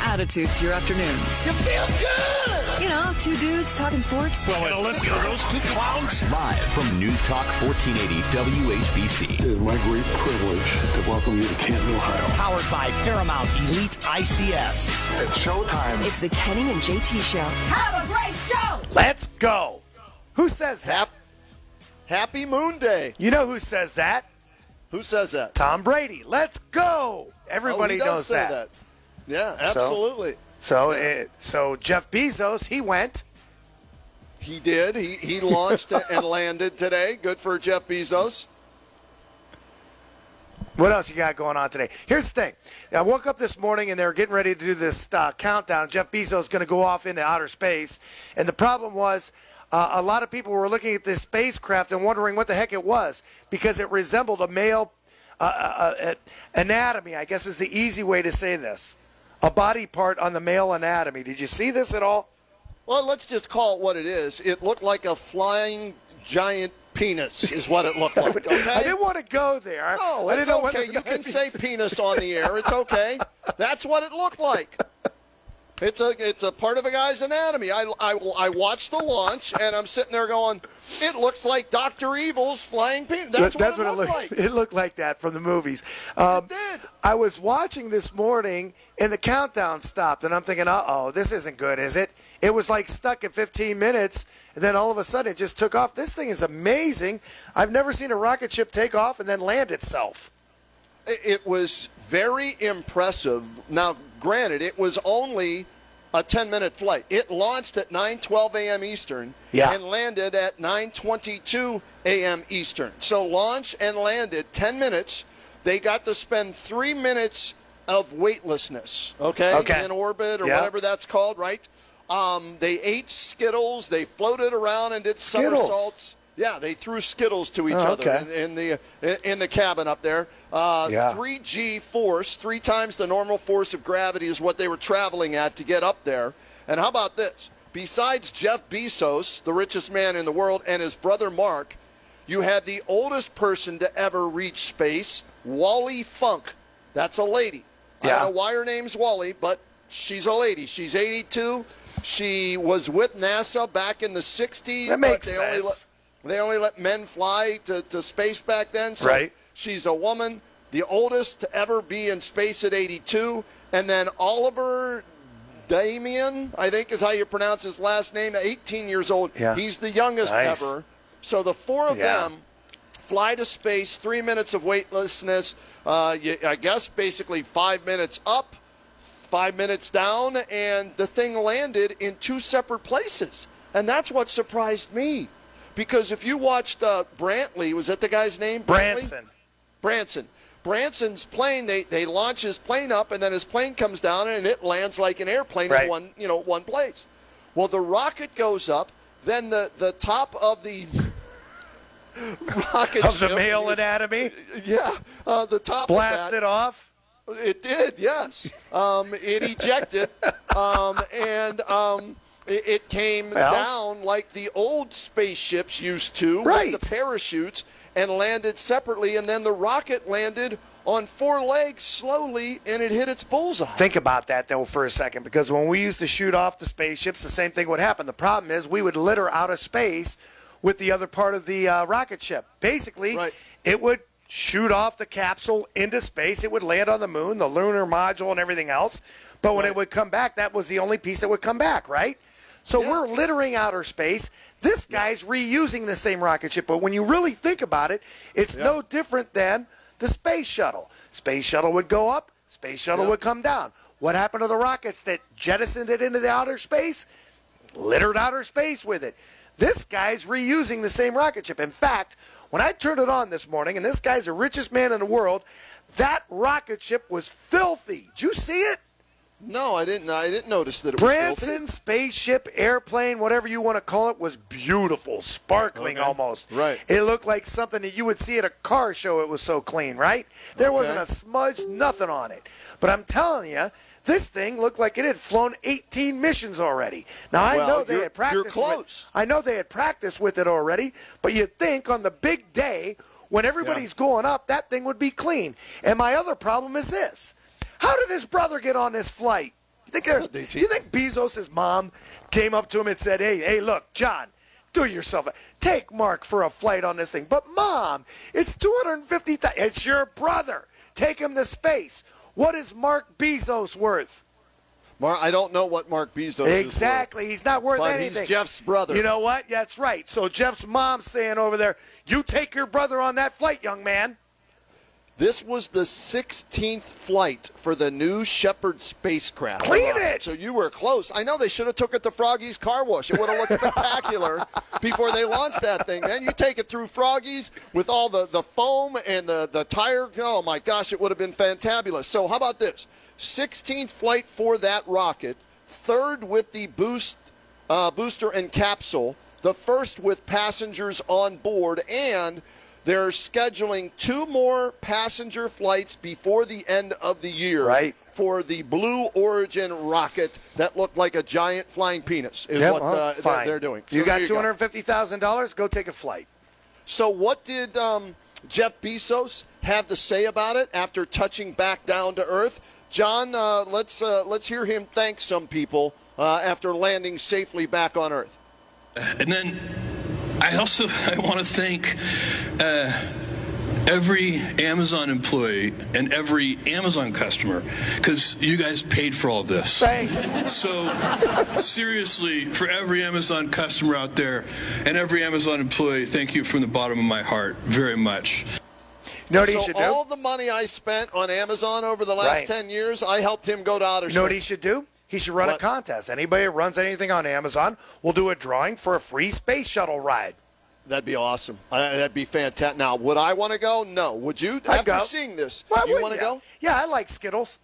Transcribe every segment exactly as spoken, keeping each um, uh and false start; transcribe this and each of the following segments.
attitude to your afternoons. You feel good! You know, two dudes talking sports. Well, gonna listen to those two clowns? Live from News Talk fourteen eighty W H B C. It is my great privilege to welcome you to Canton, Ohio. Powered by Paramount Elite I C S. It's showtime. It's the Kenny and J T Show. Have a great show! Let's go. Who says that? Hap- Happy Moon Day. You know who says that? Who says that? Tom Brady. Let's go. Everybody oh, he does knows say that. that. Yeah, absolutely. So, so, uh, so Jeff Bezos, he went. He did. He he launched and landed today. Good for Jeff Bezos. What else you got going on today? Here's the thing. I woke up this morning and they were getting ready to do this uh, countdown. Jeff Bezos is going to go off into outer space. And the problem was uh, a lot of people were looking at this spacecraft and wondering what the heck it was because it resembled a male uh, uh, uh, anatomy, I guess is the easy way to say this. A body part on the male anatomy. Did you see this at all? Well, let's just call it what it is. It looked like a flying giant penis is what it looked like, okay? I didn't want to go there. No, I it's didn't know okay. whether- You can say penis on the air. It's okay. That's what it looked like. It's a it's a part of a guy's anatomy. I, I, I watched the launch, and I'm sitting there going, it looks like Doctor Evil's flying penis. That's, That's what, it what looked it looked like. It looked like that from the movies. Um, It did. I was watching this morning, and the countdown stopped, and I'm thinking, uh-oh, this isn't good, is it? It was like stuck at fifteen minutes, and then all of a sudden it just took off. This thing is amazing. I've never seen a rocket ship take off and then land itself. It, it was very impressive. Now, granted, it was only a ten-minute flight. It launched at nine twelve a.m. Eastern Yeah. and landed at nine twenty-two a.m. Eastern. So launch and landed ten minutes. They got to spend three minutes of weightlessness, okay, Okay. in orbit or Yeah. whatever that's called, right? Um, they ate Skittles. They floated around and did Skittles? somersaults. Yeah, they threw Skittles to each Oh, other okay. in, in the in the cabin up there. Uh, Yeah. three G force, three times the normal force of gravity is what they were traveling at to get up there. And how about this? Besides Jeff Bezos, the richest man in the world, and his brother Mark, you had the oldest person to ever reach space, Wally Funk. That's a lady. I Yeah. don't know why her name's Wally, but she's a lady. She's eighty-two. She was with NASA back in the sixties. That makes but they Only sense. let, they only let men fly to, to space back then. So Right. she's a woman, the oldest to ever be in space at eighty-two. And then Oliver Damien, I think is how you pronounce his last name, eighteen years old. Yeah. He's the youngest Nice. ever. So the four of Yeah. them fly to space, three minutes of weightlessness, uh, you, I guess basically five minutes up, five minutes down, and the thing landed in two separate places. And that's what surprised me. Because if you watched uh, Brantley, was that the guy's name? Brantley? Branson. Branson. Branson's plane, they, they launch his plane up, and then his plane comes down, and it lands like an airplane Right. in one, you know, one place. Well, the rocket goes up, then the, the top of the rocket Of the ship- male anatomy? Yeah, uh, the top Blasted of that, off? it did, yes. Um, it ejected, um, and um, it, it came Well. down like the old spaceships used to, Right. with the parachutes, and landed separately. And then the rocket landed on four legs slowly, and it hit its bullseye. Think about that, though, for a second, because when we used to shoot off the spaceships, the same thing would happen. The problem is we would litter out of space with the other part of the uh, rocket ship. Basically, Right. it would shoot off the capsule into space. It would land on the moon, the lunar module, and everything else. But when Right. it would come back, that was the only piece that would come back, right? So Yeah. we're littering outer space. This guy's reusing the same rocket ship. But when you really think about it, it's Yeah. no different than the space shuttle. Space shuttle would go up, space shuttle Yeah. would come down. What happened to the rockets that jettisoned it into the outer space? Littered outer space with it. This guy's reusing the same rocket ship. In fact, when I turned it on this morning, and this guy's the richest man in the world, that rocket ship was filthy. Did you see it? No, I didn't. I didn't notice that it was filthy. Branson spaceship, airplane, whatever you want to call it, was beautiful, sparkling Okay. almost. Right. It looked like something that you would see at a car show. It was so clean, right? There Okay. wasn't a smudge, nothing on it. But I'm telling you, this thing looked like it had flown eighteen missions already. Now I Well, know they you're- had practiced. you're close. With, I know they had practiced with it already, but you'd think on the big day when everybody's going up, that thing would be clean. And my other problem is this: how did his brother get on this flight? Think there's, do you think Bezos' mom came up to him and said, hey, hey, look, John, do yourself a, take Mark for a flight on this thing. But, Mom, it's two hundred fifty thousand dollars. It's your brother. Take him to space. What is Mark Bezos worth? Mark, I don't know what Mark Bezos is Exactly. worth. He's not worth but anything. He's Jeff's brother. You know what? That's right. So Jeff's mom's saying over there, you take your brother on that flight, young man. This was the sixteenth flight for the New Shepard spacecraft. Clean it! So you were close. I know they should have took it to Froggy's car wash. It would have looked spectacular before they launched that thing. Then you take it through Froggy's with all the, the foam and the, the tire. Oh, my gosh, it would have been fantabulous. So how about this? sixteenth flight for that rocket, third with the boost uh, booster and capsule, the first with passengers on board, and they're scheduling two more passenger flights before the end of the year right. for the Blue Origin rocket that looked like a giant flying penis is Yep, what well, uh, fine. they're, they're doing. So you got there two hundred fifty thousand dollars, go. go take a flight. So what did um, Jeff Bezos have to say about it after touching back down to Earth? John, uh, let's, uh, let's hear him thank some people uh, after landing safely back on Earth. And then I also I want to thank uh, every Amazon employee and every Amazon customer because you guys paid for all of this. Thanks. So seriously, for every Amazon customer out there and every Amazon employee, thank you from the bottom of my heart very much. You know what he So should do? all the money I spent on Amazon over the last Right. ten years, I helped him go to outer space. You know what he should do? He should run What? a contest. Anybody who runs anything on Amazon will do a drawing for a free space shuttle ride. That'd be awesome. Uh, that'd be fantastic. Now, would I want to go? No. Would you? I'd After go. seeing this, Why you wouldn't want to ya? go? Yeah, I like Skittles.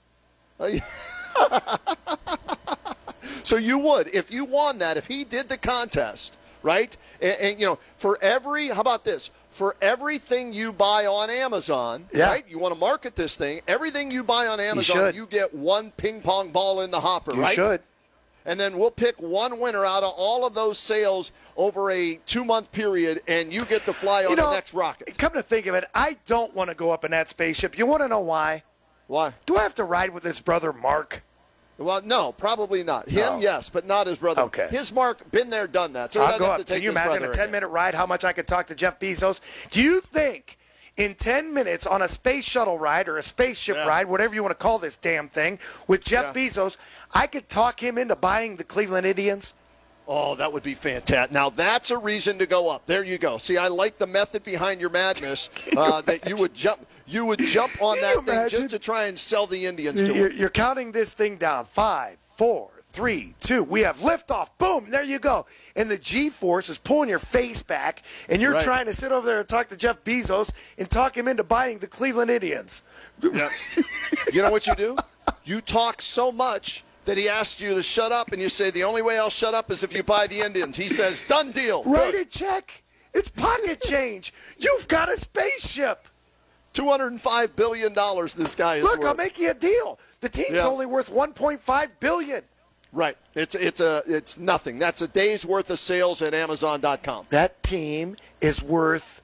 So you would, if you won that, if he did the contest, right? And, and you know, for every, how about this? For everything you buy on Amazon, Yeah. right? You want to market this thing. Everything you buy on Amazon, should. you get one ping pong ball in the hopper, You right? should. And then we'll pick one winner out of all of those sales over a two-month period, and you get to fly on You know, the next rocket. Come to think of it, I don't want to go up in that spaceship. You want to know why? Why? Do I have to ride with his brother Mark? Well, no, probably not. Him, No. yes, but not his brother. Okay. His Mark, been there, done that. So he I'll doesn't go have up. to take Can you his imagine a brother again. ten-minute ride, how much I could talk to Jeff Bezos? Do you think in ten minutes on a space shuttle ride or a spaceship Yeah. ride, whatever you want to call this damn thing, with Jeff Yeah. Bezos, I could talk him into buying the Cleveland Indians? Oh, that would be fantastic. Now, that's a reason to go up. There you go. See, I like the method behind your madness uh, that you would jump you would jump on Can that you thing imagine? just to try and sell the Indians to You're, him. you're counting this thing down. Five, four, three, two. We have liftoff. Boom. There you go. And the G-force is pulling your face back, and you're Right. trying to sit over there and talk to Jeff Bezos and talk him into buying the Cleveland Indians. Yes. You know what you do? You talk so much that he asks you to shut up, and you say, the only way I'll shut up is if you buy the Indians. He says, done deal. Write a check. It's pocket change. You've got a spaceship. two hundred five billion dollars this guy is Look, worth. I'll make you a deal. The team's Yeah. only worth one point five billion dollars. Right. It's it's a it's nothing. That's a day's worth of sales at Amazon dot com. That team is worth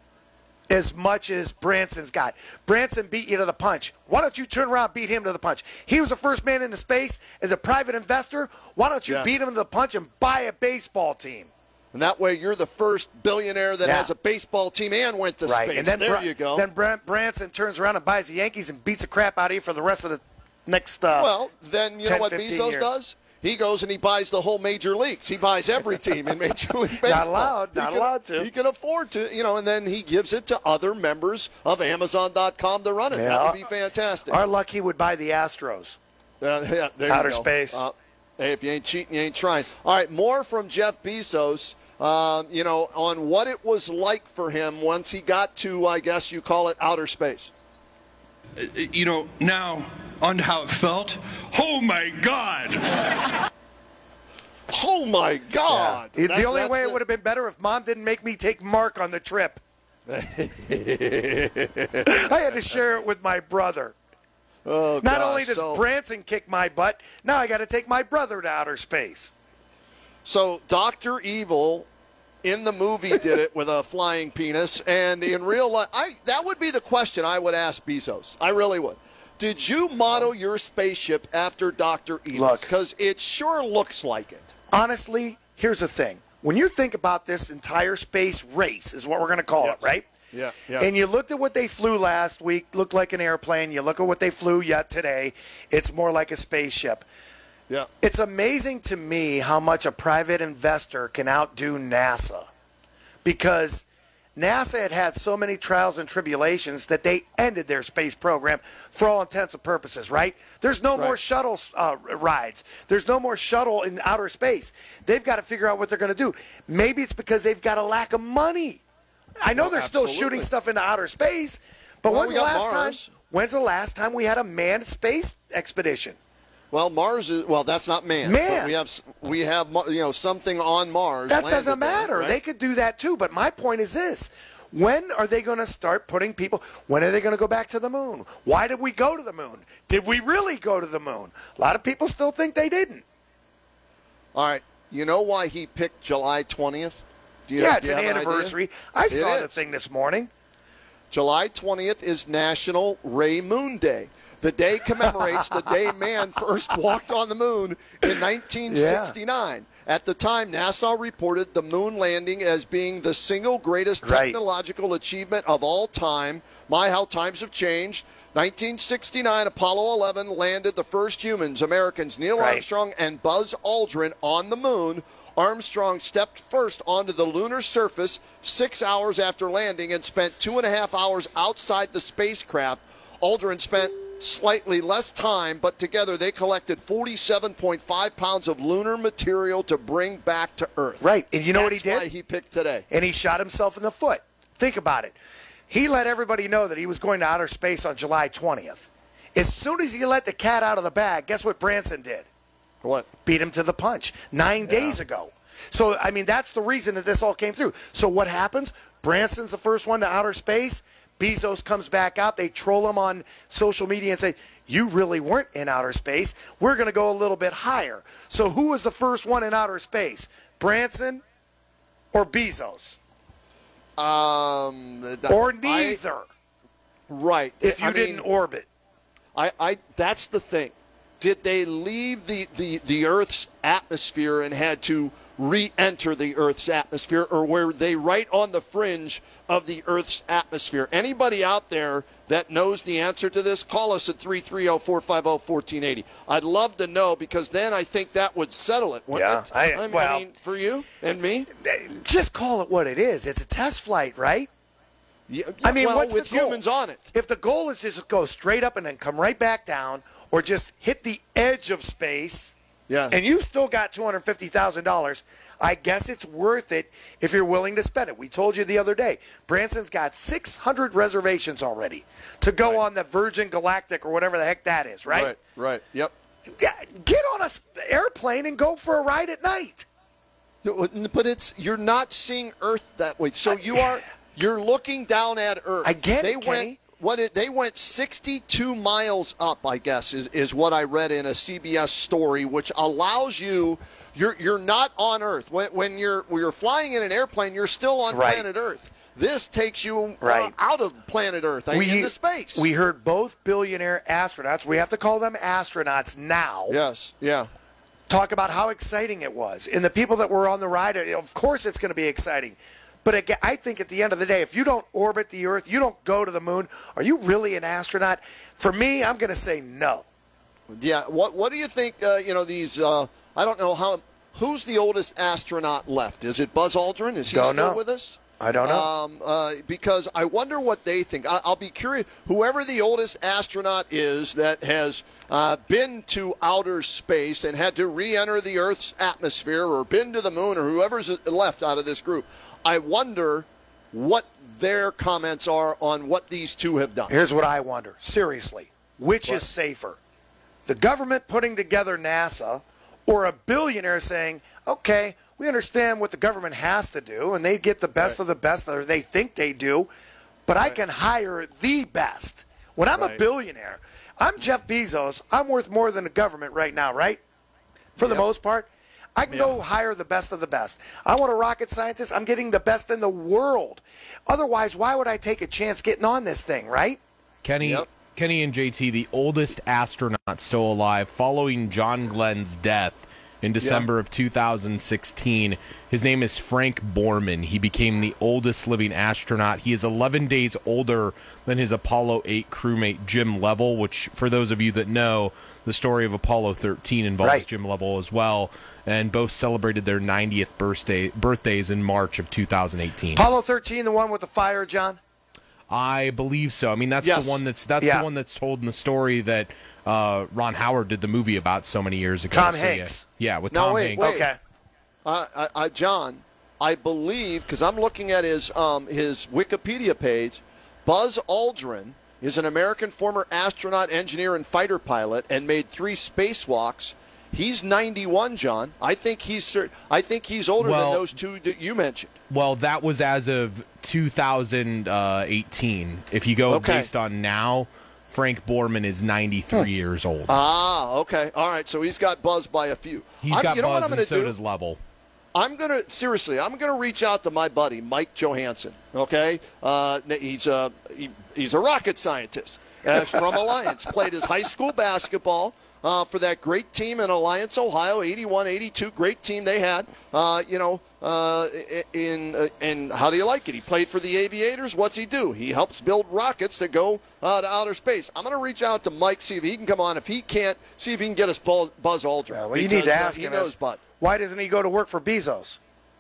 as much as Branson's got. Branson beat you to the punch. Why don't you turn around and beat him to the punch? He was the first man into space as a private investor. Why don't you Yeah. beat him to the punch and buy a baseball team? And that way you're the first billionaire that Yeah. has a baseball team and went to Right. space. And then there Bra- you go. Then Bran- Branson turns around and buys the Yankees and beats the crap out of you for the rest of the next uh, well, then you know ten, what fifteen Bezos years. does? He goes and he buys the whole major leagues. He buys every team in Major League Baseball. allowed, He not can- allowed to. He can afford to, you know, and then he gives it to other members of Amazon dot com to run it. Yeah. That would be fantastic. Our luck, he would buy the Astros. Uh, yeah, there Outer you go. space. Uh, hey, if you ain't cheating, you ain't trying. All right, more from Jeff Bezos, um, you know, on what it was like for him once he got to, I guess you call it, outer space. You know, now on to how it felt. Oh, my God. Oh, my God. The That- only that's way it the- would have been better if Mom didn't make me take Mark on the trip. I had to share it with my brother. Oh, Not gosh, only does so, Branson kick my butt, now I got to take my brother to outer space. So Doctor Evil in the movie did it with a flying penis, and in real life, I that would be the question I would ask Bezos. I really would. did you model your spaceship after Doctor Edith? Look. Because it sure looks like it. Honestly, here's the thing. When you think about this entire space race, is what we're going to call Yes. it, right? Yeah, yeah. And you looked at what they flew last week, looked like an airplane. You look at what they flew yet today, it's more like a spaceship. Yeah. It's amazing to me how much a private investor can outdo NASA, because NASA had had so many trials and tribulations that they ended their space program for all intents and purposes, right? There's no Right. more shuttle uh, rides. There's no more shuttle in outer space. They've got to figure out what they're going to do. Maybe it's because they've got a lack of money. I know Well, they're still absolutely. shooting stuff into outer space, but Well, when's we the got last Mars. time? When's the last time we had a manned space expedition? Well, Mars is well. That's not manned. Manned. But we have s- we have mo- you know something on Mars. That landed doesn't there, matter. right? They could do that too. But my point is this. When are they going to start putting people? When are they going to go back to the moon? Why did we go to the moon? Did we really go to the moon? A lot of people still think they didn't. All right. You know why he picked July twentieth? Do you, yeah, do it's you an have anniversary. idea? I It saw the is. thing this morning. July twentieth is National Ray Moon Day. The day commemorates the day man first walked on the moon in nineteen sixty-nine. At the time, NASA reported the moon landing as being the single greatest Right. technological achievement of all time. My, how times have changed. nineteen sixty-nine, Apollo eleven landed the first humans, Americans Neil Right. Armstrong and Buzz Aldrin, on the moon. Armstrong stepped first onto the lunar surface six hours after landing and spent two and a half hours outside the spacecraft. Aldrin spent slightly less time, but together they collected forty-seven point five pounds of lunar material to bring back to Earth. Right, and you know what he That's did? why he picked today. And he shot himself in the foot. Think about it. He let everybody know that he was going to outer space on July twentieth. As soon as he let the cat out of the bag, guess what Branson did? What? Beat him to the punch nine days ago. So, I mean, that's the reason that this all came through. So what happens? Branson's the first one to outer space. Bezos comes back out. They troll him on social media and say, you really weren't in outer space. We're going to go a little bit higher. So who was the first one in outer space? Branson or Bezos? Um, th- Or I- neither, right. if you I didn't mean, orbit. I, I, that's the thing. Did they leave the, the, the Earth's atmosphere and had to re-enter the Earth's atmosphere, or were they right on the fringe of the Earth's atmosphere? Anybody out there that knows the answer to this, call us at three three zero, four five zero, one four eight zero. I'd love to know, because then I think that would settle it, wouldn't Yeah, it? I- I mean, well- for you and me? Just call it what it is. It's a test flight, right? Yeah, I mean, well, what's with the goal? humans on it. If the goal is to just go straight up and then come right back down, or just hit the edge of space, Yeah. and you still got two hundred fifty thousand dollars, I guess it's worth it if you're willing to spend it. We told you the other day, Branson's got six hundred reservations already to go Right. on the Virgin Galactic or whatever the heck that is, right? Right, right. Yep. Yeah, get on an airplane and go for a ride at night. But it's you're not seeing Earth that way. So you are you're looking down at Earth. I get they it, went Kenny. what it, they went sixty-two miles up, I guess, is, is what I read in a C B S story, which allows you you're you're not on Earth. When when you're when you're flying in an airplane, you're still on Right. planet Earth. This takes you uh, Right. out of planet Earth, I mean, into space. We heard both billionaire astronauts. We have to call them astronauts now. yes, yeah. Talk about how exciting it was. And the people that were on the ride, of course it's going to be exciting. But again, I think at the end of the day, if you don't orbit the Earth, you don't go to the moon, are you really an astronaut? For me, I'm going to say no. Yeah. What What do you think? Uh, you know, these. Uh, I don't know how. Who's the oldest astronaut left? Is it Buzz Aldrin? Is he Don't still know. with us? I don't know. Um, uh, because I wonder what they think. I, I'll be curious. Whoever the oldest astronaut is that has uh, been to outer space and had to re-enter the Earth's atmosphere, or been to the moon, or whoever's left out of this group, I wonder what their comments are on what these two have done. Here's what I wonder. Seriously, which What? is safer? The government putting together NASA, or a billionaire saying, okay, we understand what the government has to do, and they get the best Right. of the best, or they think they do, but I can hire the best. When I'm a Right. billionaire, I'm Jeff Bezos. I'm worth more than the government right now, right? For the Yep. most part. I can go hire the best of the best. I want a rocket scientist. I'm getting the best in the world. Otherwise, why would I take a chance getting on this thing, right? Kenny, Yep. Kenny and J T, the oldest astronaut still alive, following John Glenn's death in December yeah. of two thousand sixteen. His name is Frank Borman. He became the oldest living astronaut. He is eleven days older than his Apollo eight crewmate Jim Lovell, which, for those of you that know, the story of Apollo thirteen involves right. Jim Lovell as well, and both celebrated their ninetieth birthday, birthdays in March of two thousand eighteen. Apollo thirteen, the one with the fire, John? I believe so. I mean, that's yes. the one that's that's yeah. the one that's told in the story that uh, Ron Howard did the movie about so many years ago. Tom so, Hanks. Yeah, yeah with no, Tom wait, Hanks. Wait. Okay. Uh, I, I, John, I believe, because I'm looking at his um, his Wikipedia page, Buzz Aldrin is an American former astronaut, engineer, and fighter pilot, and made three spacewalks. He's ninety-one, John. I think he's I think he's older well, than those two that you mentioned. Well, that was as of two thousand eighteen. If you go okay. based on now, Frank Borman is ninety-three hmm. years old. Ah, okay. All right, so he's got Buzz by a few. He's I'm, got you know Buzz, what I'm and so do? does Lovell. I'm going to, seriously, I'm going to reach out to my buddy, Mike Johansson, okay? Uh, he's, a, he, he's a rocket scientist uh, from Alliance. Played his high school basketball uh, for that great team in Alliance, Ohio, eighty-one eighty-two, great team they had. Uh, you know, uh, in uh, and how do you like it? He played for the Aviators. What's he do? He helps build rockets that go uh, to outer space. I'm going to reach out to Mike, see if he can come on. If he can't, see if he can get us Buzz Aldrin. Yeah, well, you need to ask uh, he him. knows, Bud. Why doesn't he go to work for Bezos?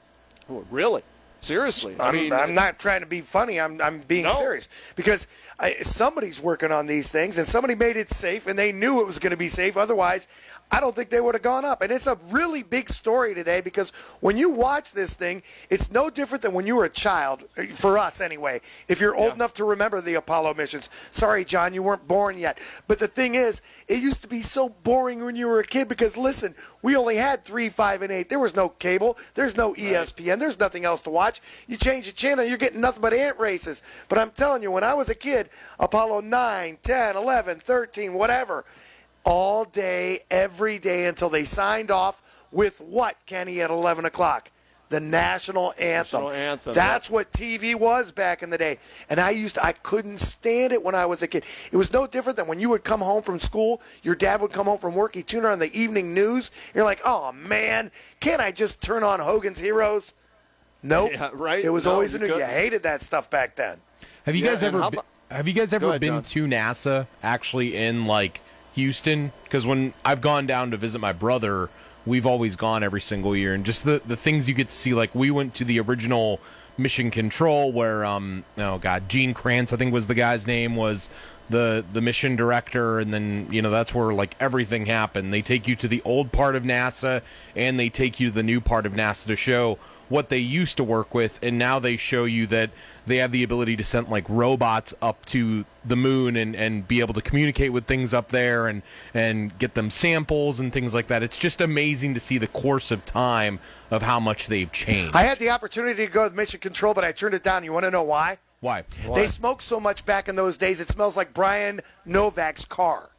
Oh, really? Seriously? I I'm, mean, I'm not trying to be funny. I'm, I'm being no. serious. Because I, somebody's working on these things, and somebody made it safe, and they knew it was going to be safe. Otherwise, I don't think they would have gone up. And it's a really big story today because when you watch this thing, it's no different than when you were a child, for us anyway, if you're old yeah. enough to remember the Apollo missions. Sorry, John, you weren't born yet. But the thing is, it used to be so boring when you were a kid because, listen, we only had three, five, and eight. There was no cable. There's no E S P N. Right. There's nothing else to watch. You change the channel, you're getting nothing but ant races. But I'm telling you, when I was a kid, Apollo nine, ten, eleven, thirteen, whatever, all day, every day until they signed off with what, Kenny, at eleven o'clock? The national anthem. National anthem. That's yeah. what T V was back in the day. And I used to, I couldn't stand it when I was a kid. It was no different than when you would come home from school, your dad would come home from work, he'd tune on the evening news. You're like, oh, man, can't I just turn on Hogan's Heroes? Nope. Yeah, right? It was no, always you a new. You hated that stuff back then. Have you yeah, guys ever how, been, have you guys ever ahead, been John. to NASA actually in like Houston? Because when I've gone down to visit my brother, we've always gone every single year, and just the, the things you get to see. Like we went to the original Mission Control where um oh god Gene Kranz, I think was the guy's name, was the the mission director, and then you know that's where like everything happened. They take you to the old part of NASA and they take you to the new part of NASA to show what they used to work with, and now they show you that they have the ability to send like robots up to the moon and, and be able to communicate with things up there and, and get them samples and things like that. It's just amazing to see the course of time of how much they've changed. I had the opportunity to go with Mission Control, but I turned it down. You want to know why? Why? Why? They smoked so much back in those days, it smells like Brian Novak's car.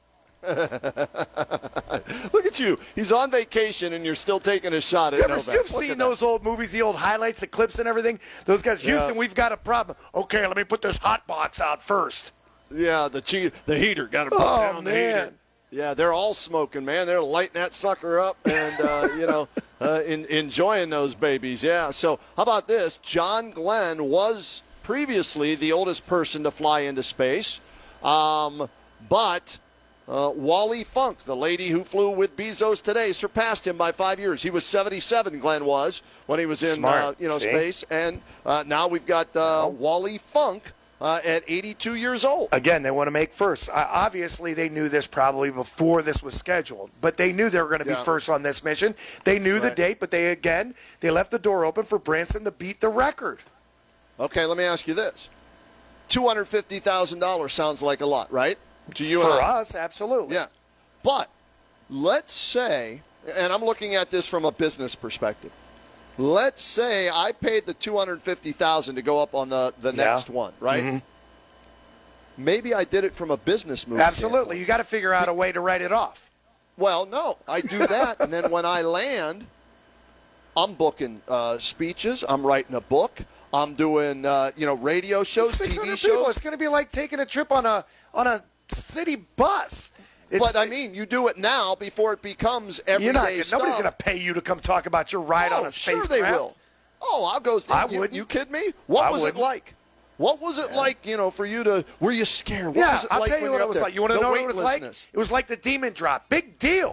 Look at you. He's on vacation, and you're still taking a shot at you ever, Novak. You've Look seen those old movies, the old highlights, the clips and everything? Those guys, Yeah. Houston, we've got a problem. Okay, let me put this hot box out first. Yeah, the che- the heater. Got to put Oh, down the man. heater. Yeah, they're all smoking, man. They're lighting that sucker up and, uh, you know, uh, in, enjoying those babies. Yeah, so how about this? John Glenn was previously the oldest person to fly into space, um, but... Uh, Wally Funk, the lady who flew with Bezos today, surpassed him by five years. He was seventy-seven, Glenn was, when he was in uh, you know See? space. And uh, now we've got uh, Wally Funk uh, at eighty-two years old. Again, they want to make first. Uh, obviously, they knew this probably before this was scheduled, but they knew they were going to be Yeah. first on this mission. They knew the Right. date, but they, again, they left the door open for Branson to beat the record. Okay, let me ask you this. two hundred fifty thousand dollars sounds like a lot, right? To you For and I. us, absolutely. Yeah. But let's say, and I'm looking at this from a business perspective, let's say I paid the two hundred fifty thousand dollars to go up on the, the Yeah. next one, right? Mm-hmm. Maybe I did it from a business move. Absolutely. standpoint. You got to figure out a way to write it off. Well, no, I do that, and then when I land, I'm booking uh, speeches, I'm writing a book, I'm doing uh, you know radio shows, T V six hundred shows. people. It's going to be like taking a trip on a on a city bus. It's, but I mean, you do it now before it becomes everyday you're not, stuff. Nobody's going to pay you to come talk about your ride oh, on a sure spacecraft. they will. Oh, I'll go. I you, wouldn't. You kid me? What I was wouldn't. it like? What was it yeah. like, you know, for you to, were you scared? What yeah, was it I'll like tell you when what you're it was up like. You want to the know what it was like? It was like the demon drop. Big deal.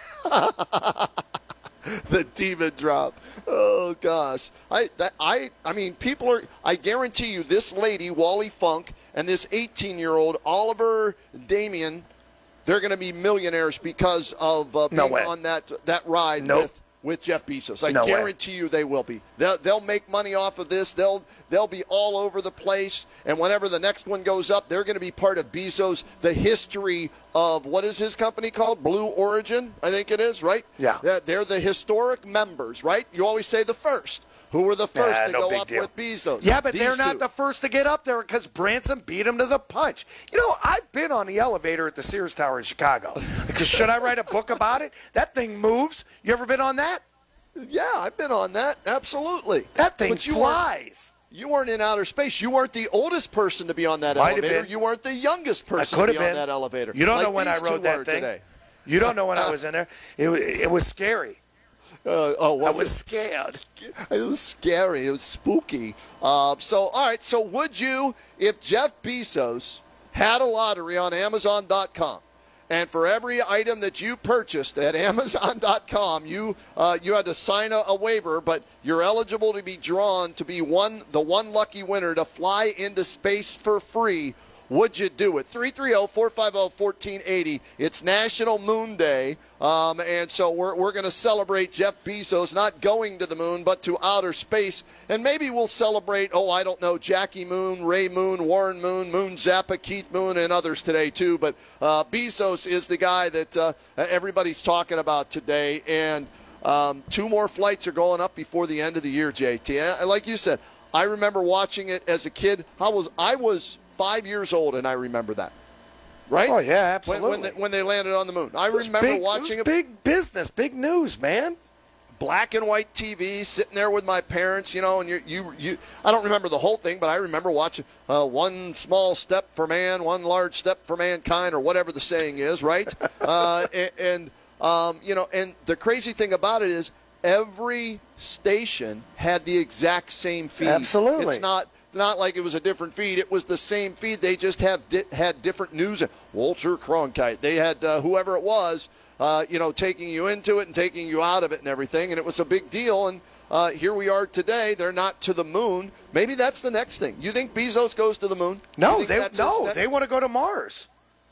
The demon drop. Oh gosh. I that I I mean people are I guarantee you this lady, Wally Funk, and this eighteen-year-old Oliver Damien, they're going to be millionaires because of uh, being no way. on that that ride nope. with with Jeff Bezos. I no guarantee way. you they will be. They'll, they'll make money off of this. They'll they'll be all over the place. And whenever the next one goes up, they're going to be part of Bezos, the history of, what is his company called? Blue Origin, I think it is, right? Yeah. They're, they're the historic members, right? You always say the first. Who were the first nah, to no go up deal. with Bezos? Yeah, but These they're not two. the first to get up there because Branson beat him to the punch. You know, I've been on the elevator at the Sears Tower in Chicago. Because should I write a book about it? That thing moves. You ever been on that? Yeah, I've been on that. Absolutely. That thing but you flies. Weren't, you weren't in outer space. You weren't the oldest person to be on that Might have elevator. been. You weren't the youngest person I to could be have on been. that elevator. You don't like know when I these two rode that were thing. Today. You don't know when I was in there. It, it was scary. Uh, oh, was I was it? scared. It was scary. It was spooky. Uh, so, all right. So, would you, if Jeff Bezos had a lottery on Amazon dot com, and for every item that you purchased at Amazon dot com, you uh, you had to sign a, a waiver, but you're eligible to be drawn to be one the one lucky winner to fly into space for free, would you do it? three three zero, four five zero, one four eight zero. It's National Moon Day, um, and so we're, we're going to celebrate Jeff Bezos not going to the moon but to outer space. And maybe we'll celebrate, oh, I don't know, Jackie Moon, Ray Moon, Warren Moon, Moon Zappa, Keith Moon, and others today too. But uh, Bezos is the guy that uh, everybody's talking about today. And um, two more flights are going up before the end of the year, J T. And like you said, I remember watching it as a kid. I was I was five years old, and I remember that. Right? Oh, yeah, absolutely. When, when, they, when they landed on the moon. I It was remember big, watching it. Was big business, big news, man. Black and white T V, sitting there with my parents, you know, and you, you, you I don't remember the whole thing, but I remember watching uh, one small step for man, one large step for mankind, or whatever the saying is, right? uh, and, and um, you know, and the crazy thing about it is every station had the exact same feed. Absolutely. It's not not like it was a different feed. It was the same feed. They just have di- had different news. Walter Cronkite. They had uh, whoever it was, uh, you know, taking you into it and taking you out of it and everything. And it was a big deal. And uh, here we are today. They're not to the moon. Maybe that's the next thing. You think Bezos goes to the moon? No, they that's no, his they want to go to Mars.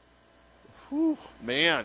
Whew, man.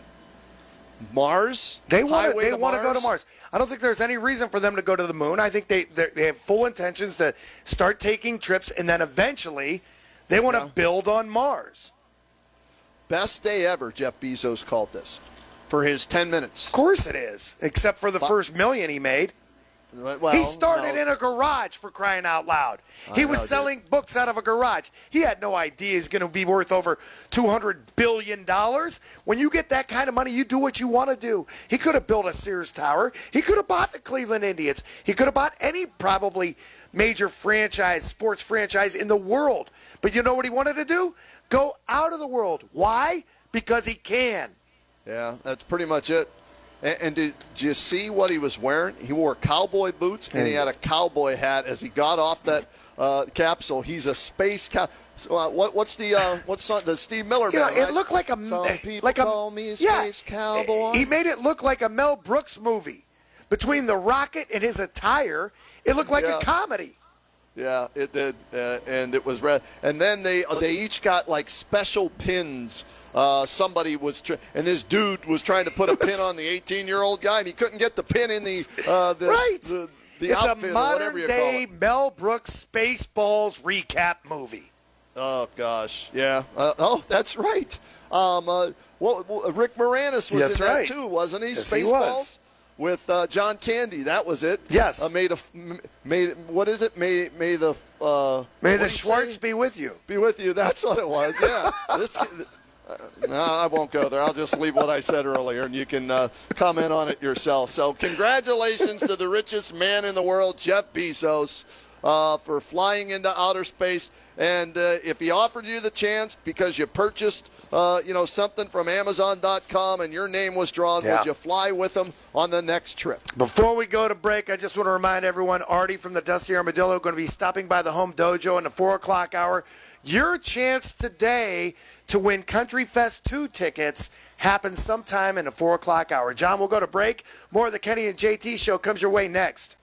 Mars? They want to. Highway They to want to go to Mars? Mars. I don't think there's any reason for them to go to the moon. I think they they're- they have full intentions to start taking trips, and then eventually they want to Yeah. build on Mars. Best day ever, Jeff Bezos called this, for his ten minutes. Of course it is, except for the first million he made. Well, he started no. in a garage, for crying out loud. I He was know, selling books out of a garage. He had no idea he's going to be worth over two hundred billion dollars. When you get that kind of money, you do what you want to do. He could have built a Sears Tower. He could have bought the Cleveland Indians. He could have bought any probably major franchise, sports franchise in the world. But you know what he wanted to do? Go out of the world. Why? Because he can. Yeah, that's pretty much it. And, and did, did you see what he was wearing? He wore cowboy boots and he had a cowboy hat as he got off that uh, capsule. He's a space cow. So, uh, what, what's the uh, what's on, the Steve Miller? You know, band, it right? looked like a Some people like a call me a yeah, space cowboy. He made it look like a Mel Brooks movie. Between the rocket and his attire, it looked like Yeah. a comedy. Yeah, it did, uh, and it was red. And then they uh, they each got like special pins. Uh, somebody was, tr- and this dude was trying to put a pin on the eighteen-year-old guy, and he couldn't get the pin in the uh, the, right. the, the it's outfit a or whatever you call modern-day it. Mel Brooks Spaceballs recap movie. Oh gosh, yeah. Uh, oh, that's right. Um, uh, well, well, Rick Moranis was That's in right. that too, wasn't he? Yes, he Spaceballs was. with uh, John Candy. That was it. Yes. Uh, made a made. What is it? May may the uh, May what the do you Schwartz say? be with you. be with you. That's what it was. Yeah. this, uh, no, I won't go there. I'll just leave what I said earlier, and you can uh, comment on it yourself. So, congratulations to the richest man in the world, Jeff Bezos, uh, for flying into outer space. And uh, if he offered you the chance because you purchased, uh, you know, something from Amazon dot com and your name was drawn, Yeah. would you fly with him on the next trip? Before we go to break, I just want to remind everyone, Artie from the Dusty Armadillo going to be stopping by the Home Dojo in the four o'clock hour. Your chance today to win Country Fest two tickets happens sometime in the four o'clock hour. John, we'll go to break. More of the Kenny and J T show comes your way next.